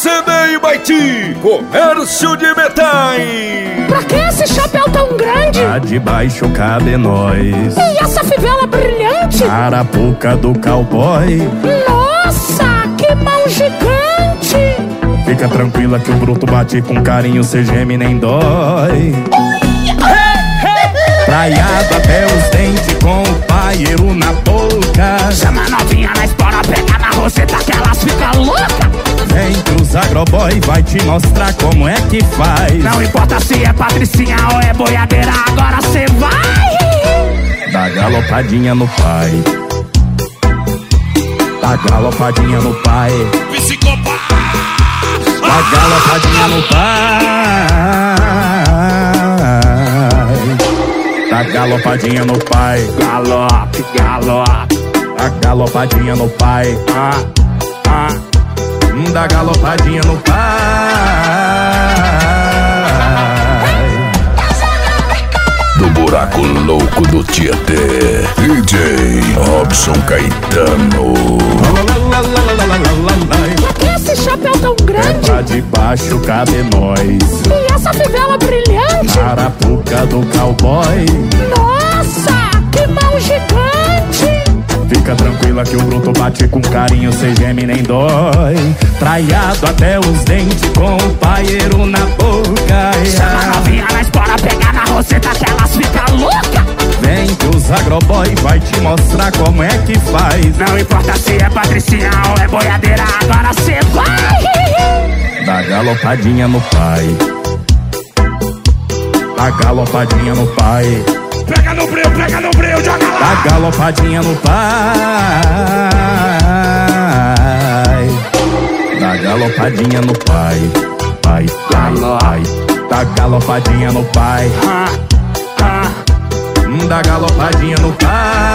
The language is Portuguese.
CDI Baiti, comércio de metais. Pra que esse chapéu tão grande? Lá de baixo cabe nós. E essa fivela brilhante? Arapuca do cowboy. Nossa, que mão gigante! Fica tranquila que o bruto bate com carinho, cê geme nem dói. Traiado até os dentes com o paieiro na boca. Chama a novinha na espora, pega na roseta que elas ficam loucas. Vem que os agroboy vai te mostrar como é que faz. Não importa se é patricinha ou é boiadeira, agora cê vai. Dá galopadinha no pai. Dá galopadinha no pai. Psicopata. Dá galopadinha no pai. Dá galopadinha no pai. Galope, galope. Dá galopadinha no pai. Dá galopadinha no pai. Do buraco louco do Tietê, DJ Robson Caetano. Pra que esse chapéu tão grande? Lá de baixo cabe nós. E essa fivela brilhante? Arapuca do cowboy. Nossa, que mão gigante! Fica tranquila que o bruto bate com carinho, cê geme nem dói. Traiado até os dentes com o paieiro na boca. Chama a novinha na espora, pegar na roseta que elas ficam loucas. Vem que os agroboy vai te mostrar como é que faz. Não importa se é patricinha ou é boiadeira, agora cê vai. Dá galopadinha no pai. Dá galopadinha no pai. Pega no breu, joga lá. Dá galopadinha no pai. Dá galopadinha no pai. Pai. Dá galopadinha no pai. Dá galopadinha no pai.